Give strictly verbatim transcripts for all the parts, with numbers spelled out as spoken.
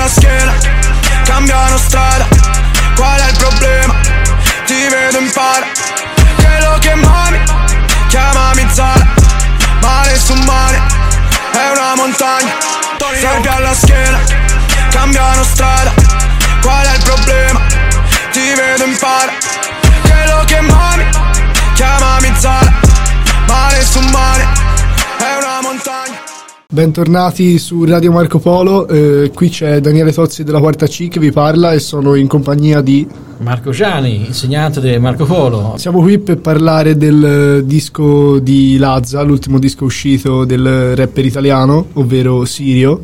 schiena, cambiano strada. Qual è il problema? Ti vedo in para. Quello che mami, chiamami Zara. Male su male, è una montagna. Servi alla schiena, cambiano strada. Qual è il problema? Ti vedo in para. Quello che mami, chiamami Zara. Male su male, è una montagna. Bentornati su Radio Marco Polo, eh, qui c'è Daniele Tozzi della Quarta C che vi parla e sono in compagnia di Marco Giani, insegnante di Marco Polo. Siamo qui per parlare del disco di Lazza, l'ultimo disco uscito del rapper italiano, ovvero Sirio,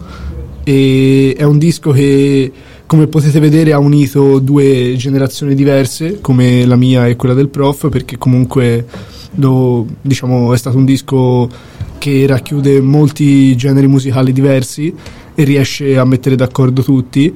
e è un disco che, come potete vedere, ha unito due generazioni diverse, come la mia e quella del prof, perché comunque lo, diciamo, è stato un disco che racchiude molti generi musicali diversi e riesce a mettere d'accordo tutti,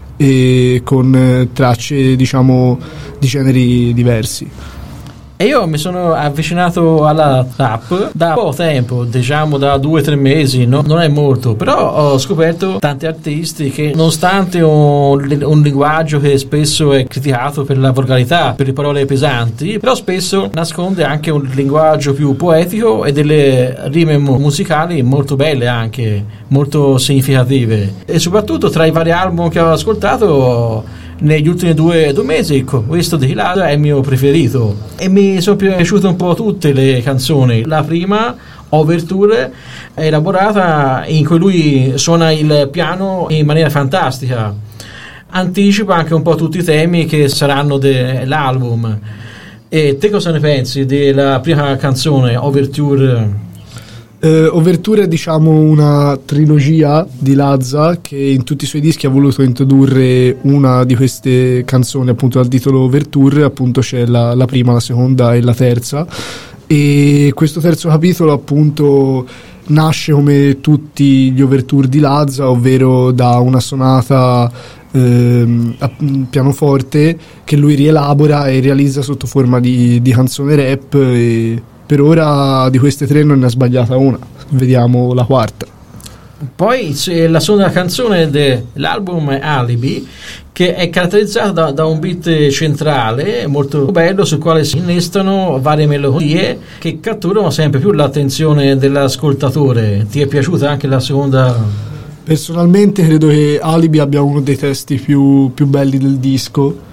e con tracce, diciamo, di generi diversi. E io mi sono avvicinato alla trap da poco tempo, diciamo da due o tre mesi, no? Non è molto, però ho scoperto tanti artisti che, nonostante un, un linguaggio che spesso è criticato per la volgarità, per le parole pesanti, però spesso nasconde anche un linguaggio più poetico e delle rime musicali molto belle, anche molto significative. E soprattutto tra i vari album che ho ascoltato negli ultimi due, due mesi, questo di Lazza è il mio preferito e mi sono piaciute un po' tutte le canzoni. La prima, Overture, è elaborata in cui lui suona il piano in maniera fantastica, anticipa anche un po' tutti i temi che saranno dell'album. E te cosa ne pensi della prima canzone, Overture? Uh, Overture è, diciamo, una trilogia di Lazza che in tutti i suoi dischi ha voluto introdurre una di queste canzoni, appunto dal titolo Overture. Appunto c'è la, la prima, la seconda e la terza, e questo terzo capitolo appunto nasce come tutti gli Overture di Lazza, ovvero da una sonata ehm, a pianoforte che lui rielabora e realizza sotto forma di, di canzone rap, e per ora di queste tre non ne ha sbagliata una. Vediamo la quarta. Poi c'è la seconda canzone dell'album, è Alibi, che è caratterizzata da, da un beat centrale molto bello, sul quale si innestano varie melodie che catturano sempre più l'attenzione dell'ascoltatore. Ti è piaciuta anche la seconda? Personalmente credo che Alibi abbia uno dei testi più, più belli del disco,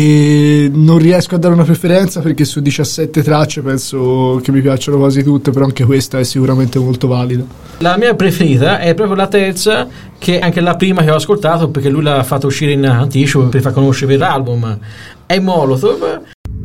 e non riesco a dare una preferenza perché su diciassette tracce penso che mi piacciono quasi tutte, però anche questa è sicuramente molto valida. La mia preferita è proprio la terza, che è anche la prima che ho ascoltato perché lui l'ha fatta uscire in anticipo per far conoscere l'album. È Molotov.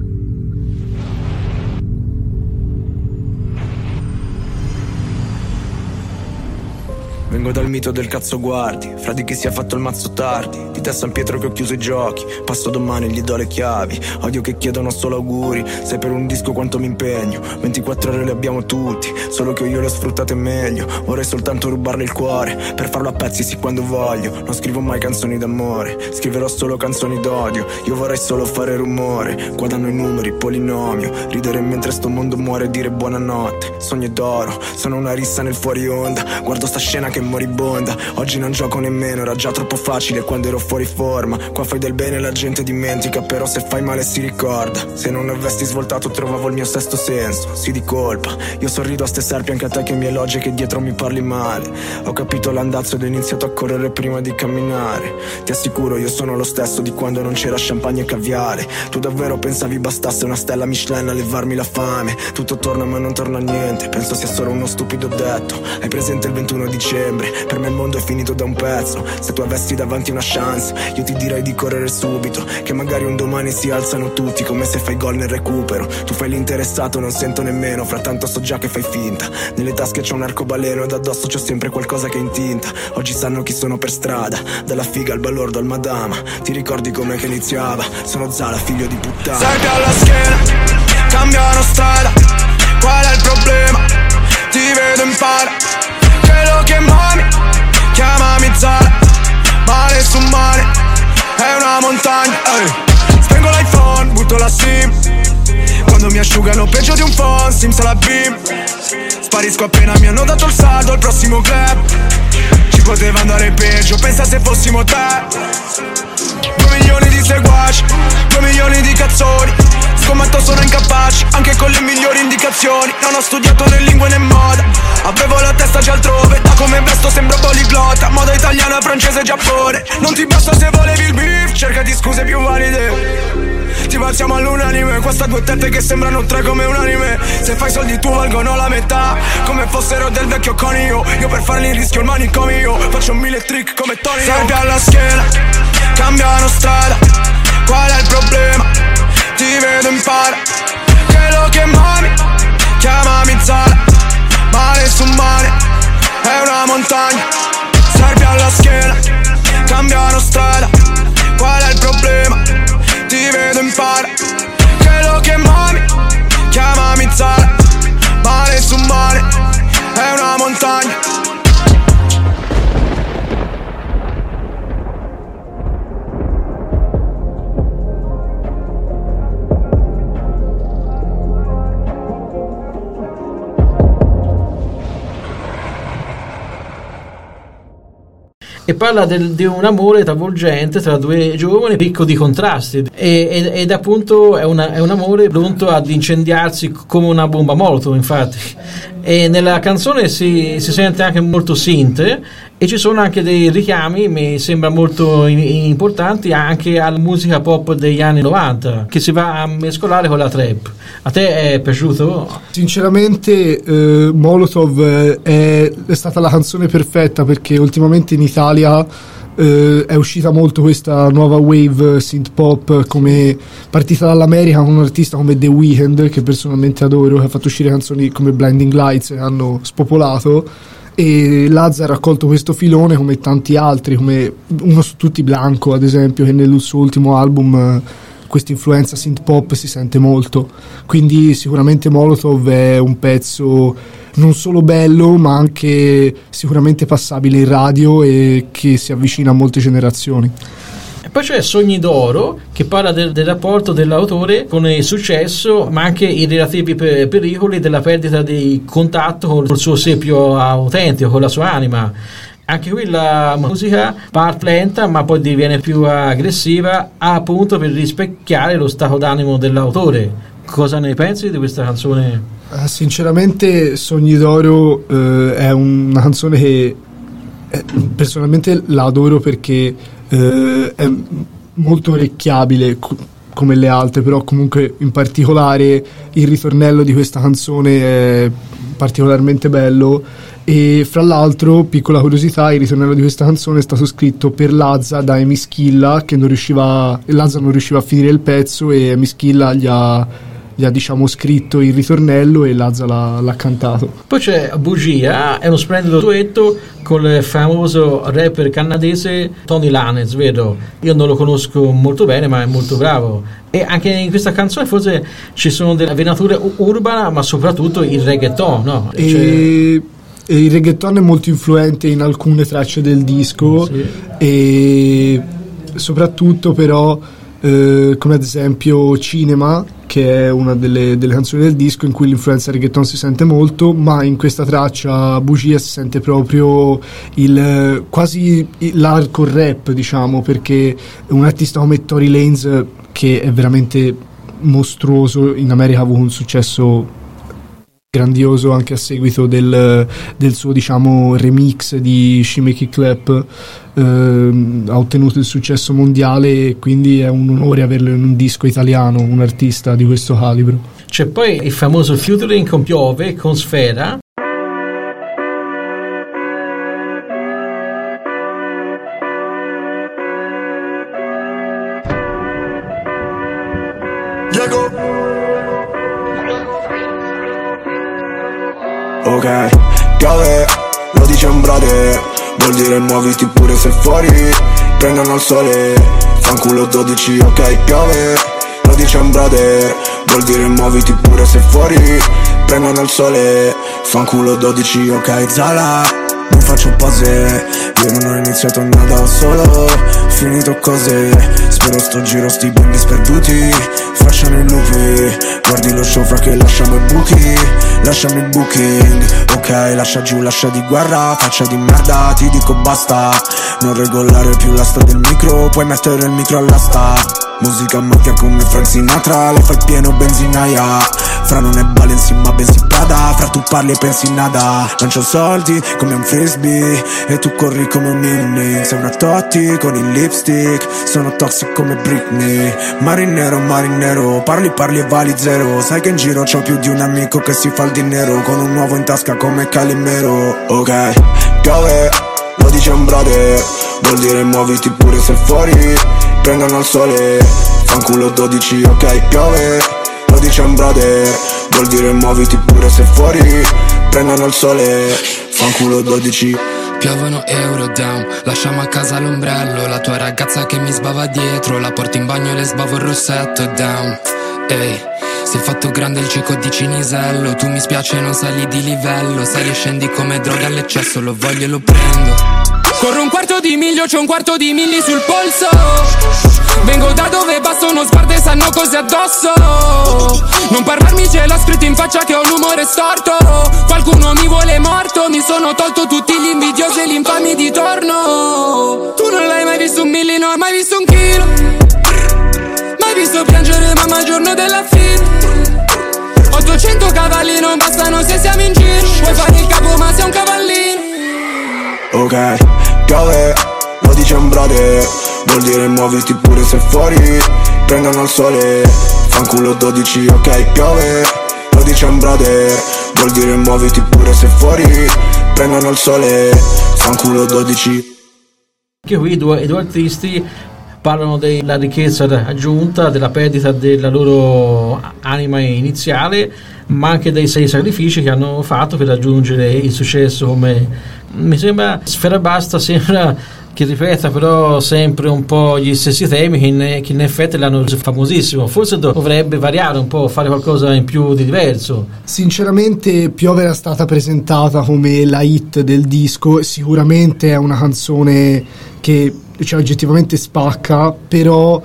Vengo dal mito del cazzo guardi, fra di chi si è fatto il mazzo tardi, di te San Pietro che ho chiuso i giochi, passo domani gli do le chiavi, odio che chiedono solo auguri, sai per un disco quanto mi impegno, ventiquattro ore le abbiamo tutti, solo che io le ho sfruttate meglio, vorrei soltanto rubarle il cuore, per farlo a pezzi sì quando voglio, non scrivo mai canzoni d'amore, scriverò solo canzoni d'odio, io vorrei solo fare rumore, qua danno i numeri, polinomio, ridere mentre sto mondo muore e dire buonanotte, sogno d'oro, sono una rissa nel fuori onda, guardo sta scena che moribonda, oggi non gioco nemmeno, era già troppo facile quando ero fuori forma, qua fai del bene la gente dimentica, però se fai male si ricorda, se non avessi svoltato trovavo il mio sesto senso, sì di colpa, io sorrido a ste serpi anche a te che mi elogi e che dietro mi parli male, ho capito l'andazzo ed ho iniziato a correre prima di camminare, ti assicuro io sono lo stesso di quando non c'era champagne e caviale, tu davvero pensavi bastasse una stella Michelin a levarmi la fame, tutto torna ma non torna niente, penso sia solo uno stupido detto, hai presente il ventuno dicembre? Per me il mondo è finito da un pezzo, se tu avessi davanti una chance io ti direi di correre subito, che magari un domani si alzano tutti come se fai gol nel recupero, tu fai l'interessato non sento nemmeno, frattanto so già che fai finta, nelle tasche c'ho un arcobaleno ed addosso c'ho sempre qualcosa che è in tinta, oggi sanno chi sono per strada, dalla figa al balordo al madama, ti ricordi com'è che iniziava, sono Zala figlio di puttana. Serpi alla schiena, cambiano strada, qual è il problema? Ti vedo in para, quello che mami, chiamami Zara, male su male, è una montagna, ehi. Spengo l'iPhone, butto la SIM, quando mi asciugano peggio di un phone, Sims alla beam, sparisco appena mi hanno dato il saldo al prossimo club, ci poteva andare peggio, pensa se fossimo te. Due milioni di seguaci, due milioni di cazzoni. Scommetto sono incapaci, anche con le migliori indicazioni. Non ho studiato né lingue né moda, avevo la testa già altrove. Da come vesto sembro poliglotta, moda italiana, francese, Giappone. Non ti basta se volevi il beef, cerca di scuse più valide. Ti balziamo all'unanime, questa due tette che sembrano tre come un anime. Se fai soldi tu valgono la metà, come fossero del vecchio conio. Io per farli rischio il manicomio, faccio mille trick come Tony. Serpi alla schiena, cambiano strada, qual è il problema? Ti vedo in para, che lo che mami, chiamami Zara. Male su mare, è una montagna. Serpi alla schiena, cambiano strada, qual è il problema? Ti vedo in para, che lo che mami, chiamami Zara. Mare su mare, è una montagna. E parla del, di un amore travolgente tra due giovani, ricco di contrasti, e, ed, ed appunto è, una, è un amore pronto ad incendiarsi come una bomba molotov, infatti. E nella canzone si, si sente anche molto synth, e ci sono anche dei richiami, mi sembra molto in, importanti, anche alla musica pop degli anni novanta, che si va a mescolare con la trap. A te è piaciuto? Sinceramente eh, Molotov è, è stata la canzone perfetta, perché ultimamente in Italia eh, è uscita molto questa nuova wave synth pop, come partita dall'America con un artista come The Weeknd, che personalmente adoro, che ha fatto uscire canzoni come Blinding Lights che hanno spopolato, e Lazza ha raccolto questo filone come tanti altri, come uno su tutti Blanco ad esempio, che nel suo ultimo album questa influenza synth pop si sente molto. Quindi sicuramente Molotov è un pezzo non solo bello, ma anche sicuramente passabile in radio e che si avvicina a molte generazioni. E poi c'è Sogni d'oro, che parla del, del rapporto dell'autore con il successo, ma anche i relativi per, pericoli della perdita di contatto con il suo sé più autentico, con la sua anima. Anche qui la musica parte lenta, ma poi diviene più aggressiva, appunto per rispecchiare lo stato d'animo dell'autore. Cosa ne pensi di questa canzone? Uh, sinceramente Sogni d'oro uh, è una canzone che eh, personalmente la adoro, perché uh, è molto orecchiabile co- come le altre, però comunque in particolare il ritornello di questa canzone è particolarmente bello. E fra l'altro, piccola curiosità, il ritornello di questa canzone è stato scritto per Lazza da Emischilla, che non riusciva, Lazza non riusciva a finire il pezzo, e Emischilla gli ha, gli ha diciamo scritto il ritornello e Lazza l'ha, l'ha cantato. Poi c'è Bugia, è uno splendido duetto con il famoso rapper canadese Tony Lanez, vedo. Io non lo conosco molto bene, ma è molto bravo. E anche in questa canzone forse ci sono delle venature urbana, ma soprattutto il reggaeton, no? E... Cioè... E il reggaeton è molto influente in alcune tracce del disco, sì. E soprattutto però eh, come ad esempio Cinema, che è una delle, delle canzoni del disco in cui l'influenza reggaeton si sente molto, ma in questa traccia Bugia si sente proprio il quasi l'hardcore rap, diciamo, perché un artista come Tory Lanez, che è veramente mostruoso, in America ha avuto un successo grandioso anche a seguito del, del suo diciamo remix di She Make It Clap, eh, ha ottenuto il successo mondiale, e quindi è un onore averlo in un disco italiano, un artista di questo calibro. C'è poi il famoso featuring con Piove con Sfera. Ok, piove, lo dice un brother, vuol dire muoviti pure se fuori prendono il sole, fanculo dodici, ok, piove, lo dice un brother, vuol dire muoviti pure se fuori prendono il sole, fanculo dodici, ok, Zala, non faccio pose, io non ho iniziato nada, ho solo finito cose, spero sto giro sti bimbi sperduti, faccio lasciano i lupi. Guardi lo show fra che lasciamo i buchi, lasciamo il booking. Ok, lascia giù, lascia di guerra, faccia di merda, ti dico basta. Non regolare più l'asta del micro, puoi mettere il micro all'asta. Musica macchia come Frank Sinatra, le fa il pieno benzinaia. Fra non è Balenci ma bensì Prada, fra tu parli e pensi nada. Lancio soldi come un frisbee e tu corri come un ninni. Sei una Totti con il lipstick, sono toxic come Britney. Marinero, marinero, parli parli e vali zero. Sai che in giro c'ho più di un amico che si fa il dinero, con un uovo in tasca come Calimero. Ok, piove, lo dice un brother, vuol dire muoviti pure se fuori prendono il sole. Fanculo dodici, ok, piove, lo dice un brother, vuol dire muoviti pure se fuori prendono il sole. Fanculo dodici. Piovono euro down, lasciamo a casa l'ombrello. La tua ragazza che mi sbava dietro, la porto in bagno e le sbavo il rossetto down. Ehi, si è fatto grande il cieco di Cinisello. Tu mi spiace non sali di livello, sali e scendi come droga all'eccesso. Lo voglio e lo prendo. Corro un quarto di miglio, c'ho un quarto di milli sul polso. Vengo da dove basta uno sguardo e sanno cose addosso. Non parlarmi, ce l'ho scritto in faccia che ho l'umore storto. Qualcuno mi vuole morto, mi sono tolto tutti gli invidiosi e gli infami di torno. Tu non l'hai mai visto un milli, non hai mai visto un chilo. Mai visto piangere mamma il giorno della fine. ottocento cavalli non bastano se siamo in giro. Puoi fare il capo ma sei un cavallino. Ok, piove, lo dice un brother, vuol dire muoviti pure se fuori prendono il sole. Fanculo dodici, ok, piove, lo dice un brother, vuol dire muoviti pure se fuori prendono il sole. Fanculo dodici. Anche qui i due, i due artisti parlano della ricchezza aggiunta, della perdita della loro anima iniziale, ma anche dei sei sacrifici che hanno fatto per raggiungere il successo. Come mi sembra Sferabasta sembra che ripeta però sempre un po' gli stessi temi che in, che in effetti l'hanno reso famosissimo. Forse dovrebbe variare un po', fare qualcosa in più di diverso. Sinceramente Piove era stata presentata come la hit del disco, sicuramente è una canzone che cioè, oggettivamente spacca, però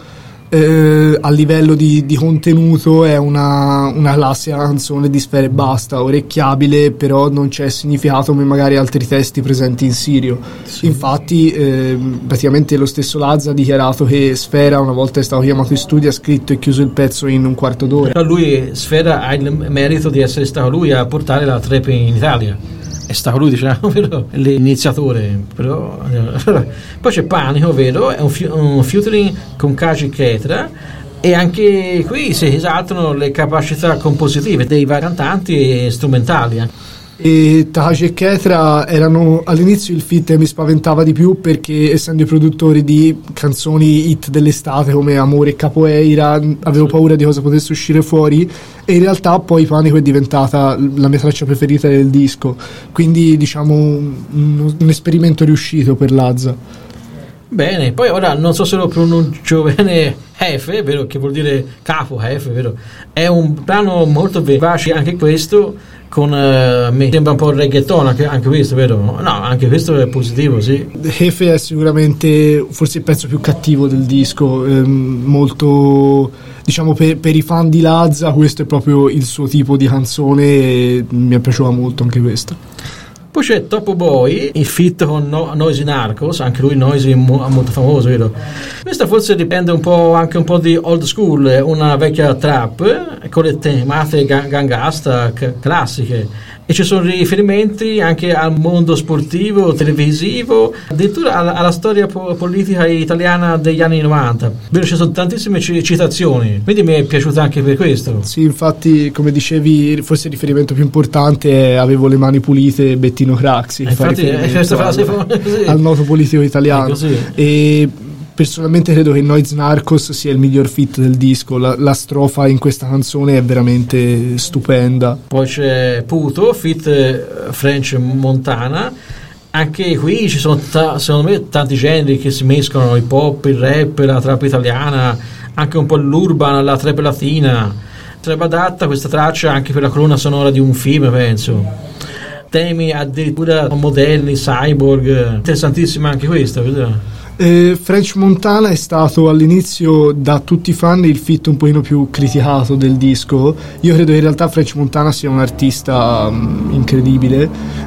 eh, a livello di, di contenuto è una, una classica canzone di Sferabasta, orecchiabile, però non c'è significato come magari altri testi presenti in Sirio. Sì. Infatti eh, praticamente lo stesso Lazza ha dichiarato che Sfera, una volta è stato chiamato in studio, ha scritto e chiuso il pezzo in un quarto d'ora. Però lui, Sfera, ha il merito di essere stato lui a portare la trap in Italia. È stato lui, diciamo, vero? L'iniziatore, però, però. Poi c'è Panico, vero? È un, fi- un featuring con Kaji Ketra, e anche qui si esaltano le capacità compositive dei vari cantanti e strumentali. E Kaji e Ketra erano all'inizio il feat che mi spaventava di più, perché essendo i produttori di canzoni hit dell'estate come Amore e Capoeira avevo paura di cosa potesse uscire fuori, e in realtà poi Panico è diventata la mia traccia preferita del disco, quindi diciamo un, un esperimento riuscito per Lazza. Bene, poi ora non so se lo pronuncio bene, Hefe, vero, che vuol dire capo, Hefe, vero? È un brano molto vivace anche questo, con uh, mi sembra un po' reggaeton anche, anche questo, vero? No, anche questo è positivo, sì. Hefe è sicuramente forse il pezzo più cattivo del disco, ehm, molto, diciamo, per, per i fan di Lazza questo è proprio il suo tipo di canzone e mi è piaciuta molto anche questa. Poi c'è Topo Boy, il feat con no- Noisy Narcos, anche lui Noisy mo- molto famoso, vero? Questa forse dipende un po' anche un po' di old school, una vecchia trap con le tematiche gang- gangasta c- classiche, e ci sono riferimenti anche al mondo sportivo, televisivo, addirittura alla, alla storia po- politica italiana degli anni novanta. Vero, ci sono tantissime c- citazioni, quindi mi è piaciuta anche per questo. Sì, infatti, come dicevi, forse il riferimento più importante è Avevo le mani pulite, Bettino Craxi, eh, infatti è questa frase al, al noto politico italiano, e personalmente credo che Noisy Narcos sia il miglior feat del disco. La, la strofa in questa canzone è veramente stupenda. Poi c'è Puto, feat French Montana. Anche qui ci sono ta- secondo me tanti generi che si mescolano, il pop, il rap, la trap italiana, anche un po' l'urban, la trap latina. Sarebbe adatta questa traccia anche per la colonna sonora di un film, penso. Temi addirittura moderni, cyborg, interessantissima anche questa, vero? Eh, French Montana è stato all'inizio da tutti i fan il feat un pochino più criticato del disco. Io credo che in realtà French Montana sia un artista um, incredibile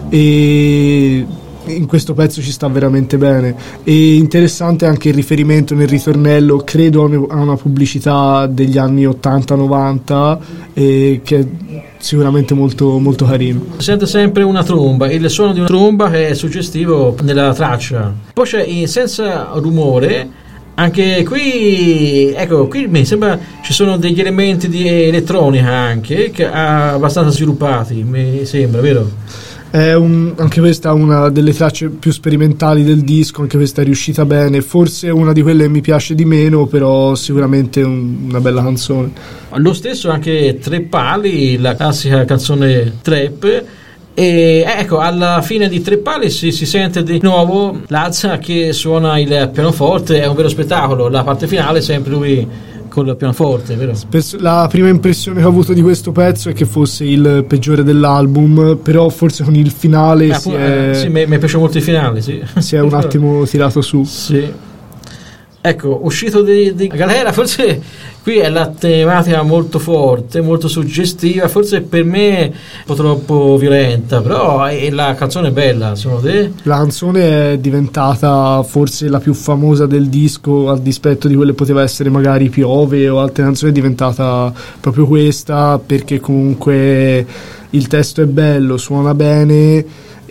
e in questo pezzo ci sta veramente bene. E interessante anche il riferimento nel ritornello, credo a una pubblicità degli anni ottanta novanta, eh, che è sicuramente molto, molto carino. Si sente sempre una tromba, il suono di una tromba che è suggestivo nella traccia. Poi c'è in Senza Rumore, anche qui, ecco, qui mi sembra ci sono degli elementi di elettronica anche che abbastanza sviluppati, mi sembra, vero? È un, anche questa è una delle tracce più sperimentali del disco, anche questa è riuscita bene, forse una di quelle che mi piace di meno, però sicuramente un, una bella canzone. Lo stesso anche Tre Pali, la classica canzone trap, e ecco, alla fine di Tre Pali si, si sente di nuovo Lazza che suona il pianoforte, è un vero spettacolo, la parte finale è sempre lui col pianoforte, vero? La prima impressione che ho avuto di questo pezzo è che fosse il peggiore dell'album, però forse con il finale eh, si appunto, è... eh, sì, mi, mi piace molto il finale, sì. Si è un attimo tirato su. Sì. Ecco, uscito di, di galera, forse qui è la tematica molto forte, molto suggestiva, forse per me un po' troppo violenta, però è, la canzone è bella, secondo te? La canzone è diventata forse la più famosa del disco, a dispetto di quelle poteva essere magari Piove o altre canzoni, è diventata proprio questa, perché comunque il testo è bello, suona bene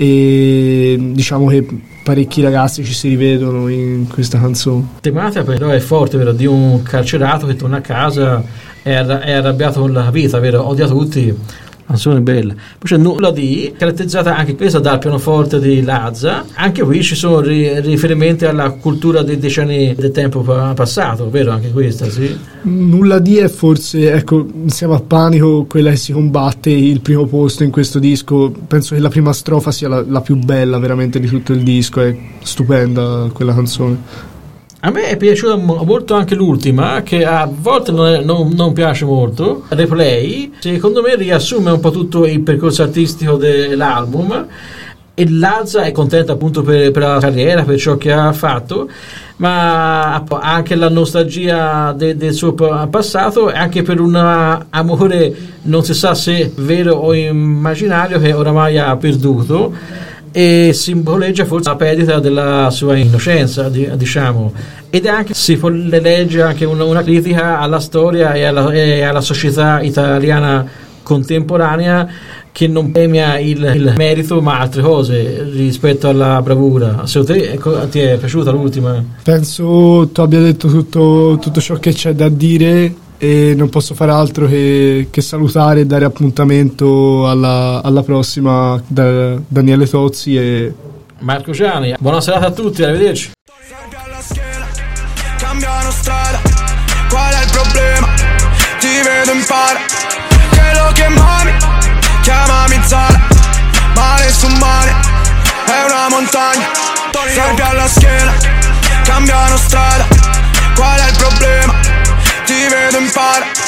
e diciamo che parecchi ragazzi ci si rivedono in questa canzone. La tematica però è forte, vero? Di un carcerato che torna a casa, è, arra- è arrabbiato con la vita, vero? Odia tutti. Canzone bella. Poi c'è Nulla di, caratterizzata anche questa dal pianoforte di Lazza. Anche qui ci sono ri- riferimenti alla cultura dei decenni del tempo pa- passato, vero? Anche questa, sì. Nulla di è forse, ecco, insieme a Panico, quella che si combatte il primo posto in questo disco. Penso che la prima strofa sia la, la più bella veramente di tutto il disco, è stupenda quella canzone. A me è piaciuta molto anche l'ultima, che a volte non, è, non, non piace molto, Replay. Secondo me riassume un po' tutto il percorso artistico dell'album, e Lazza è contenta appunto per, per la carriera, per ciò che ha fatto, ma anche la nostalgia de, del suo passato, e anche per un amore non si sa se vero o immaginario che oramai ha perduto, e simboleggia forse la perdita della sua innocenza, diciamo, ed è anche, si legge anche una, una critica alla storia e alla, e alla società italiana contemporanea, che non premia il, il merito ma altre cose rispetto alla bravura. Secondo te ti è piaciuta l'ultima? Penso tu abbia detto tutto, tutto ciò che c'è da dire, e non posso fare altro che, che salutare e dare appuntamento alla, alla prossima da Daniele Tozzi e Marco Gianni. Buona serata a tutti, arrivederci. Cambiano strada, qual è il problema? Ti vedo in para, quello che mami, chiamami Zara, male su male, è una montagna, serve alla schiena, cambiano strada, qual è il problema? Ti vedo in para.